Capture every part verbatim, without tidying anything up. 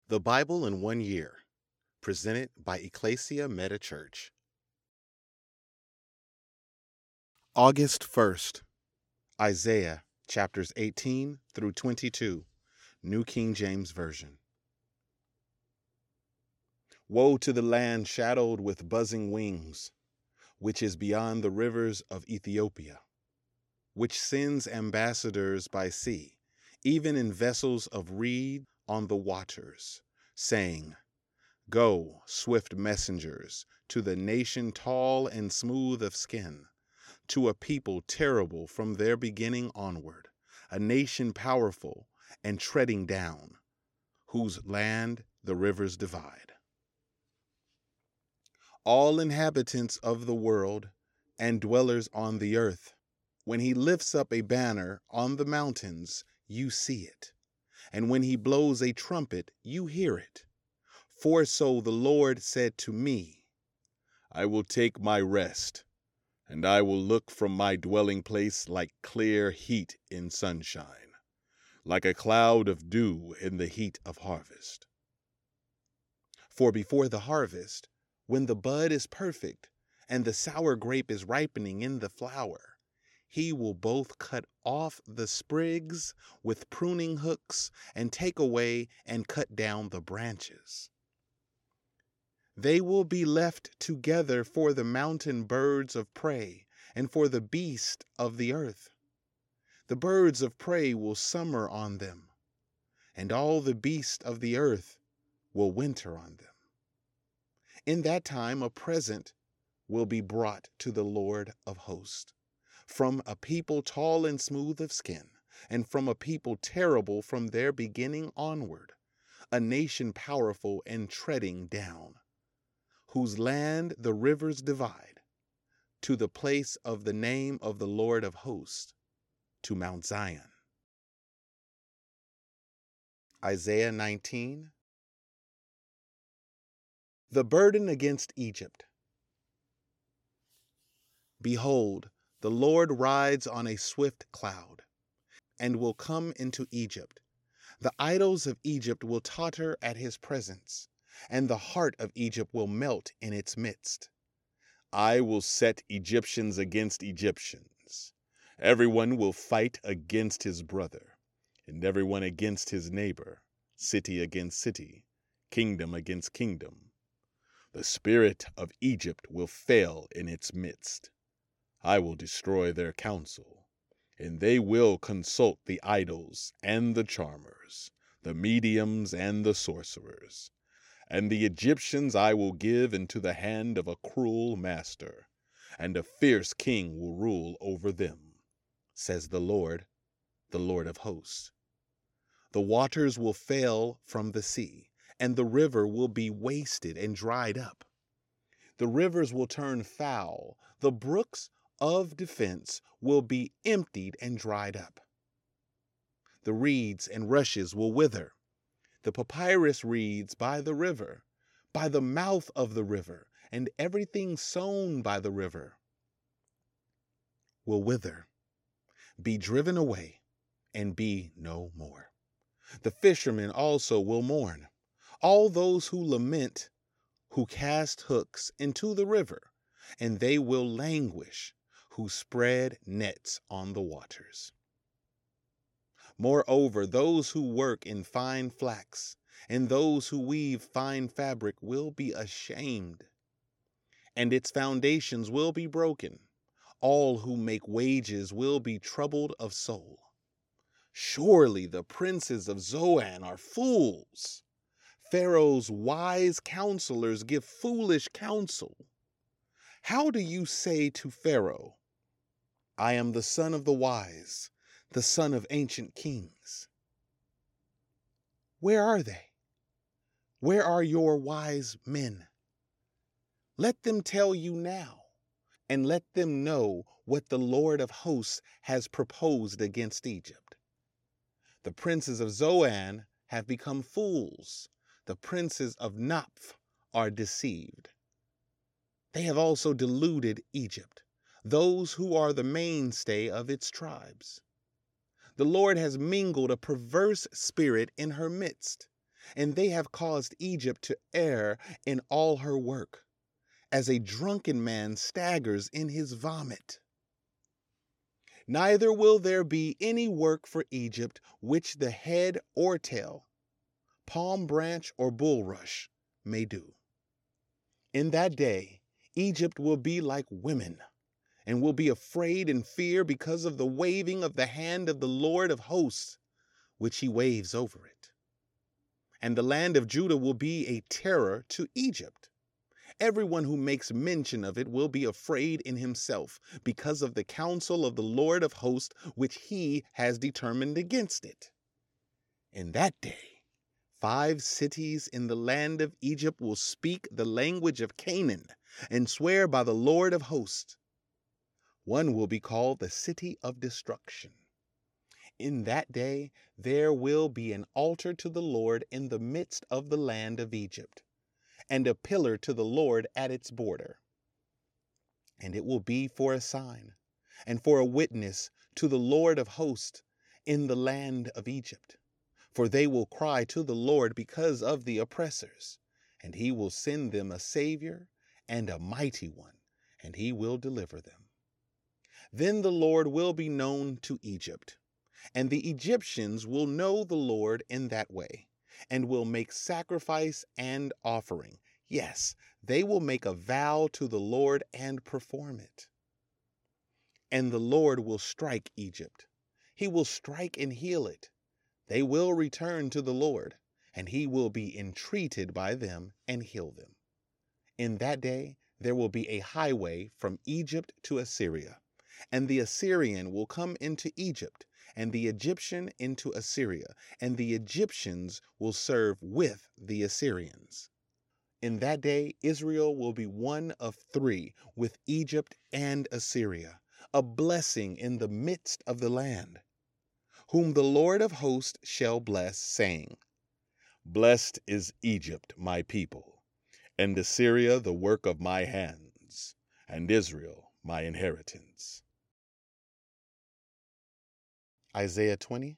The Bible in One Year, presented by Ecclesia Meta Church. August first, Isaiah chapters eighteen through twenty-two, New King James Version. Woe to the land shadowed with buzzing wings, which is beyond the rivers of Ethiopia, which sends ambassadors by sea, even in vessels of reed on the waters, saying, Go, swift messengers, to the nation tall and smooth of skin, to a people terrible from their beginning onward, a nation powerful and treading down, whose land the rivers divide. All inhabitants of the world and dwellers on the earth, when he lifts up a banner on the mountains, you see it, and when he blows a trumpet, you hear it. For so the Lord said to me, I will take my rest, and I will look from my dwelling place like clear heat in sunshine, like a cloud of dew in the heat of harvest. For before the harvest, when the bud is perfect, and the sour grape is ripening in the flower, he will both cut off the sprigs with pruning hooks and take away and cut down the branches. They will be left together for the mountain birds of prey and for the beasts of the earth. The birds of prey will summer on them, and all the beasts of the earth will winter on them. In that time a present will be brought to the Lord of hosts, from a people tall and smooth of skin, and from a people terrible from their beginning onward, a nation powerful and treading down, whose land the rivers divide, to the place of the name of the Lord of hosts, to Mount Zion. Isaiah nineteen. The burden against Egypt. Behold, the Lord rides on a swift cloud, and will come into Egypt. The idols of Egypt will totter at his presence, and the heart of Egypt will melt in its midst. I will set Egyptians against Egyptians. Everyone will fight against his brother, and everyone against his neighbor, city against city, kingdom against kingdom. The spirit of Egypt will fail in its midst. I will destroy their counsel, and they will consult the idols and the charmers, the mediums and the sorcerers. And the Egyptians I will give into the hand of a cruel master, and a fierce king will rule over them, says the Lord, the Lord of hosts. The waters will fail from the sea, and the river will be wasted and dried up. The rivers will turn foul, the brooks of defense will be emptied and dried up. The reeds and rushes will wither, the papyrus reeds by the river, by the mouth of the river, and everything sown by the river will wither, be driven away, and be no more. The fishermen also will mourn, all those who lament, who cast hooks into the river, and they will languish, who spread nets on the waters. Moreover, those who work in fine flax and those who weave fine fabric will be ashamed, and its foundations will be broken. All who make wages will be troubled of soul. Surely the princes of Zoan are fools. Pharaoh's wise counselors give foolish counsel. How do you say to Pharaoh, I am the son of the wise, the son of ancient kings? Where are they? Where are your wise men? Let them tell you now, and let them know what the Lord of hosts has proposed against Egypt. The princes of Zoan have become fools. The princes of Naph are deceived. They have also deluded Egypt, those who are the mainstay of its tribes. The Lord has mingled a perverse spirit in her midst, and they have caused Egypt to err in all her work, as a drunken man staggers in his vomit. Neither will there be any work for Egypt which the head or tail, palm branch or bulrush, may do. In that day, Egypt will be like women, and will be afraid and fear because of the waving of the hand of the Lord of hosts, which he waves over it. And the land of Judah will be a terror to Egypt. Everyone who makes mention of it will be afraid in himself, because of the counsel of the Lord of hosts, which he has determined against it. In that day, five cities in the land of Egypt will speak the language of Canaan, and swear by the Lord of hosts. One will be called the city of destruction. In that day there will be an altar to the Lord in the midst of the land of Egypt, and a pillar to the Lord at its border. And it will be for a sign, and for a witness to the Lord of hosts in the land of Egypt. For they will cry to the Lord because of the oppressors, and he will send them a Savior and a mighty one, and he will deliver them. Then the Lord will be known to Egypt, and the Egyptians will know the Lord in that way, and will make sacrifice and offering. Yes, they will make a vow to the Lord and perform it. And the Lord will strike Egypt. He will strike and heal it. They will return to the Lord, and he will be entreated by them and heal them. In that day there will be a highway from Egypt to Assyria, and the Assyrian will come into Egypt, and the Egyptian into Assyria, and the Egyptians will serve with the Assyrians. In that day Israel will be one of three with Egypt and Assyria, a blessing in the midst of the land, whom the Lord of hosts shall bless, saying, Blessed is Egypt, my people, and Assyria the work of my hands, and Israel my inheritance. Isaiah twenty.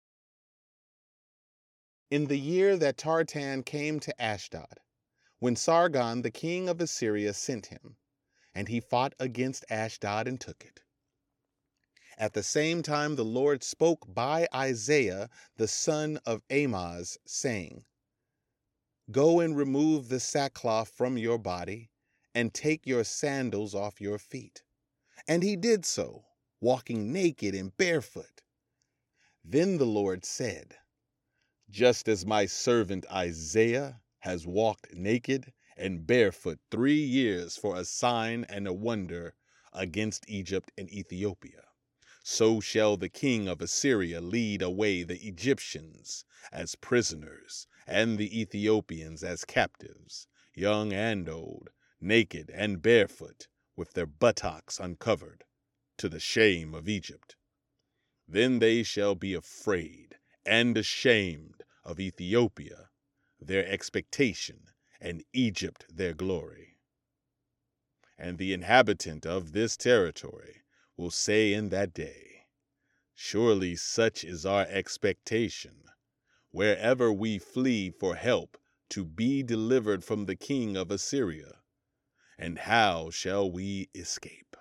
In the year that Tartan came to Ashdod, when Sargon the king of Assyria sent him, and he fought against Ashdod and took it. At the same time the Lord spoke by Isaiah the son of Amoz, saying, Go and remove the sackcloth from your body, and take your sandals off your feet. And he did so, walking naked and barefoot. Then the Lord said, Just as my servant Isaiah has walked naked and barefoot three years for a sign and a wonder against Egypt and Ethiopia, so shall the king of Assyria lead away the Egyptians as prisoners, and the Ethiopians as captives, young and old, naked and barefoot, with their buttocks uncovered, to the shame of Egypt. Then they shall be afraid and ashamed of Ethiopia, their expectation, and Egypt their glory. And the inhabitant of this territory will say in that day, Surely such is our expectation, wherever we flee for help to be delivered from the king of Assyria. And how shall we escape?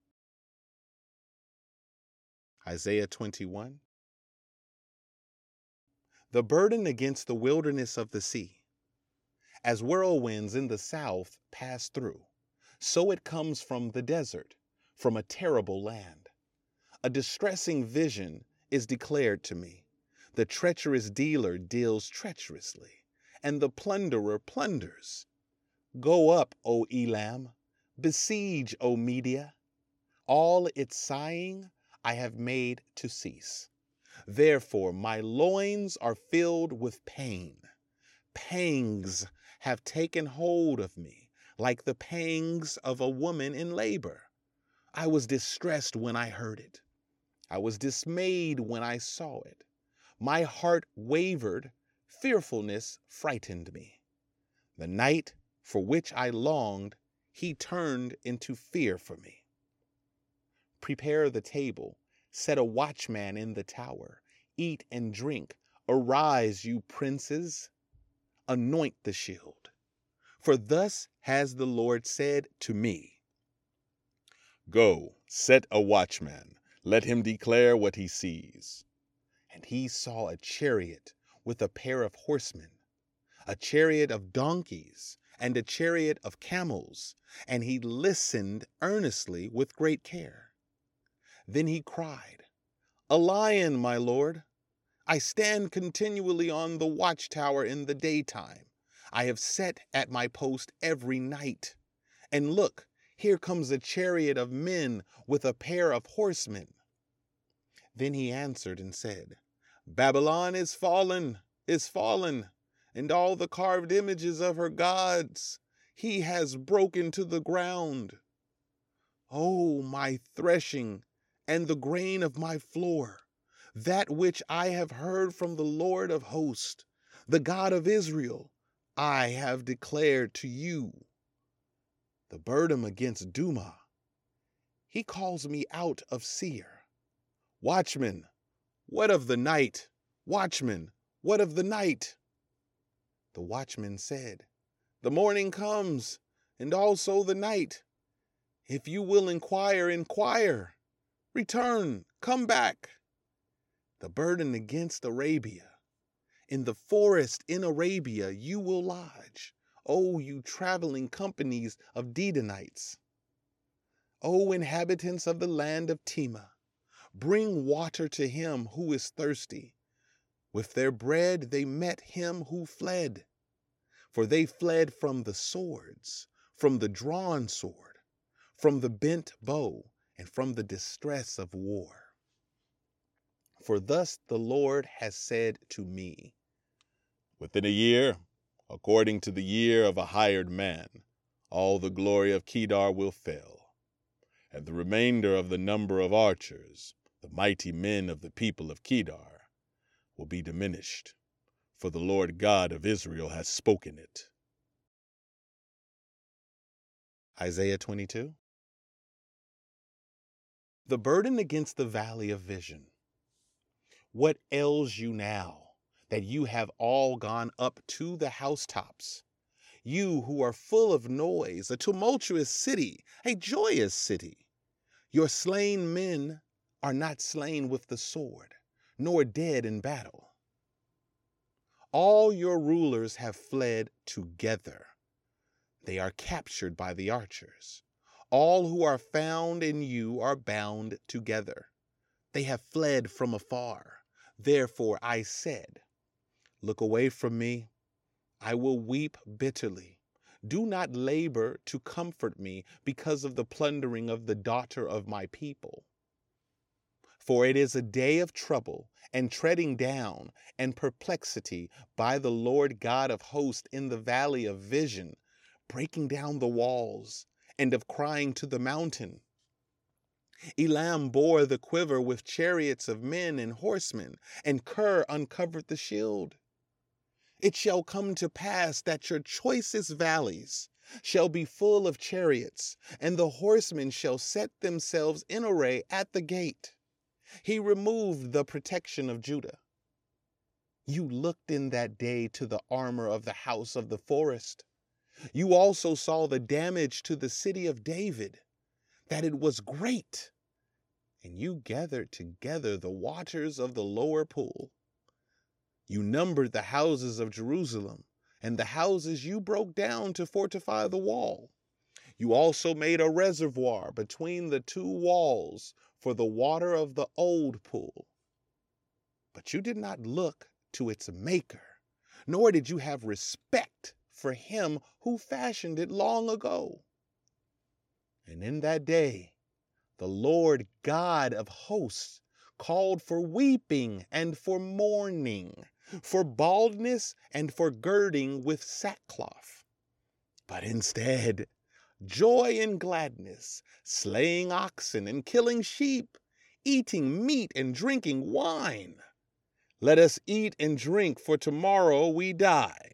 Isaiah twenty-one. The burden against the wilderness of the sea. As whirlwinds in the south pass through, so it comes from the desert, from a terrible land. A distressing vision is declared to me. The treacherous dealer deals treacherously, and the plunderer plunders. Go up, O Elam, besiege, O Media. All its sighing I have made to cease. Therefore my loins are filled with pain. Pangs have taken hold of me, like the pangs of a woman in labor. I was distressed when I heard it. I was dismayed when I saw it. My heart wavered, fearfulness frightened me. The night for which I longed, he turned into fear for me. Prepare the table, set a watchman in the tower, eat and drink, arise, you princes. anoint the shield. For thus has the Lord said to me, Go, set a watchman, let him declare what he sees. And he saw a chariot with a pair of horsemen, a chariot of donkeys, and a chariot of camels, and he listened earnestly with great care. Then he cried, A lion, my lord! I stand continually on the watchtower in the daytime. I have set at my post every night. And look, here comes a chariot of men with a pair of horsemen. Then he answered and said, Babylon is fallen, is fallen, and all the carved images of her gods he has broken to the ground. Oh, my threshing and the grain of my floor, that which I have heard from the Lord of hosts, the God of Israel, I have declared to you. The burden against Duma, he calls me out of Seir. Watchman, what of the night? Watchman, what of the night? The watchman said, The morning comes, and also the night. If you will inquire, inquire. Return, come back. The burden against Arabia. In the forest in Arabia you will lodge, O you traveling companies of Dedanites. O inhabitants of the land of Tema, bring water to him who is thirsty. With their bread they met him who fled. For they fled from the swords, from the drawn sword, from the bent bow, and from the distress of war. For thus the Lord has said to me, Within a year, according to the year of a hired man, all the glory of Kedar will fail, and the remainder of the number of archers, the mighty men of the people of Kedar, will be diminished, for the Lord God of Israel has spoken it. Isaiah twenty-two. The burden against the valley of vision. What ails you now, that you have all gone up to the housetops? You who are full of noise, a tumultuous city, a joyous city. Your slain men are not slain with the sword, nor dead in battle. All your rulers have fled together. They are captured by the archers. All who are found in you are bound together. They have fled from afar. Therefore I said, Look away from me. I will weep bitterly. Do not labor to comfort me because of the plundering of the daughter of my people. For it is a day of trouble and treading down and perplexity by the Lord God of hosts in the valley of vision, breaking down the walls and of crying to the mountain. Elam bore the quiver with chariots of men and horsemen, and Kir uncovered the shield. It shall come to pass that your choicest valleys shall be full of chariots, and the horsemen shall set themselves in array at the gate. He removed the protection of Judah. You looked in that day to the armor of the house of the forest. You also saw the damage to the city of David, that it was great. And you gathered together the waters of the lower pool. You numbered the houses of Jerusalem, and the houses you broke down to fortify the wall. You also made a reservoir between the two walls for the water of the old pool. But you did not look to its maker, nor did you have respect for him who fashioned it long ago. And in that day, the Lord God of hosts called for weeping and for mourning, for baldness and for girding with sackcloth. But instead, joy and gladness, slaying oxen and killing sheep, eating meat and drinking wine. Let us eat and drink, for tomorrow we die.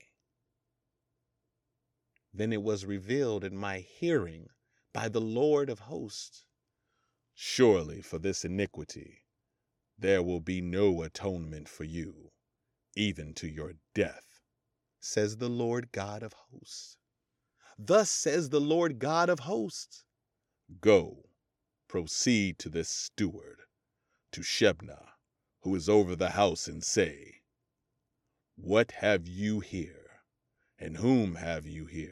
Then it was revealed in my hearing by the Lord of hosts, Surely for this iniquity there will be no atonement for you, even to your death. says the Lord God of hosts. Thus says the Lord God of hosts. Go, proceed to this steward, to Shebna, who is over the house, and say, What have you here, and whom have you here?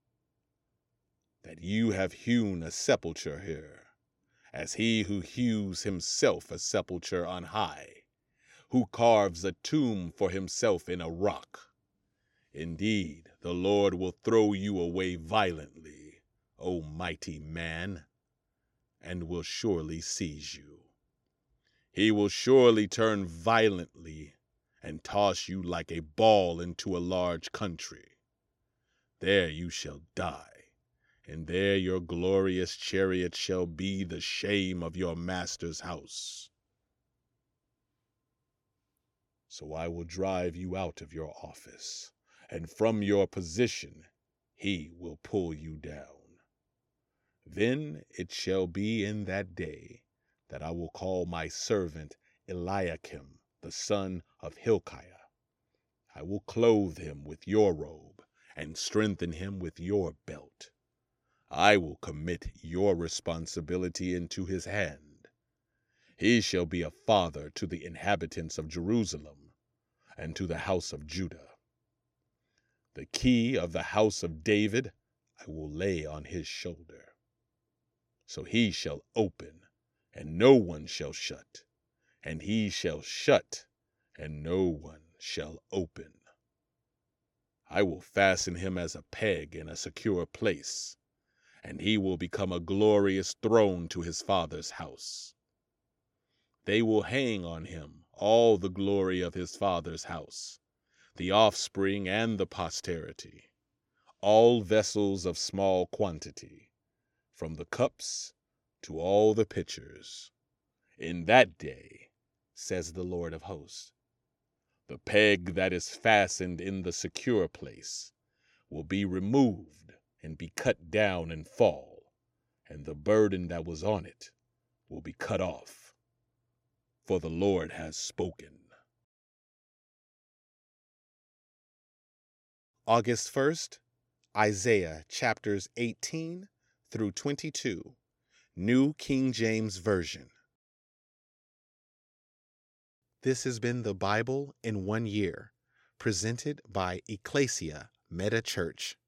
That you have hewn a sepulchre here, as he who hews himself a sepulchre on high, who carves a tomb for himself in a rock. Indeed, the Lord will throw you away violently, O mighty man, and will surely seize you. He will surely turn violently and toss you like a ball into a large country. There you shall die, and there your glorious chariot shall be the shame of your master's house. So I will drive you out of your office, and from your position he will pull you down. Then it shall be in that day that I will call my servant Eliakim, the son of Hilkiah. I will clothe him with your robe, and strengthen him with your belt. I will commit your responsibility into his hand. He shall be a father to the inhabitants of Jerusalem, and to the house of Judah. The key of the house of David I will lay on his shoulder. So he shall open, and no one shall shut, and he shall shut, and no one shall open. I will fasten him as a peg in a secure place, and he will become a glorious throne to his father's house. They will hang on him all the glory of his father's house, the offspring and the posterity, all vessels of small quantity, from the cups to all the pitchers. In that day, says the Lord of hosts, the peg that is fastened in the secure place will be removed and be cut down and fall, and the burden that was on it will be cut off. For the Lord has spoken. August first, Isaiah chapters eighteen through twenty-two, New King James Version. This has been the Bible in one year, presented by Ecclesia Meta Church.